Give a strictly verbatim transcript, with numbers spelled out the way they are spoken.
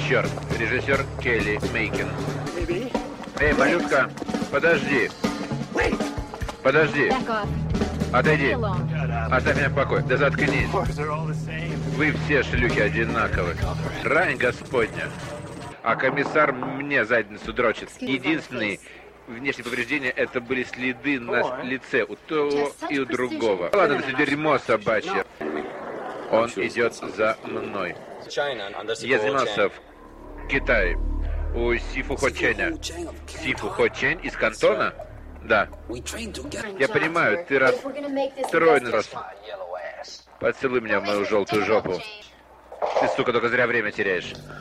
Черт, режиссер Келли Мейкин. Эй, малютка, подожди. Подожди. Отойди. Оставь меня в покое. Да заткнись. Вы все шлюхи одинаковы. Рань Господня. А комиссар мне задницу дрочит. Единственные внешние повреждения — это были следы на лице у того и у другого. Ладно, это дерьмо собачье. Он идет за мной. Я занимался в Китае у Сифу Хо Ченя. Сифу Хо Чень из Кантона? Да. Я понимаю, ты расстроен, раз... Поцелуй меня в мою желтую жопу. Ты, сука, только зря время теряешь.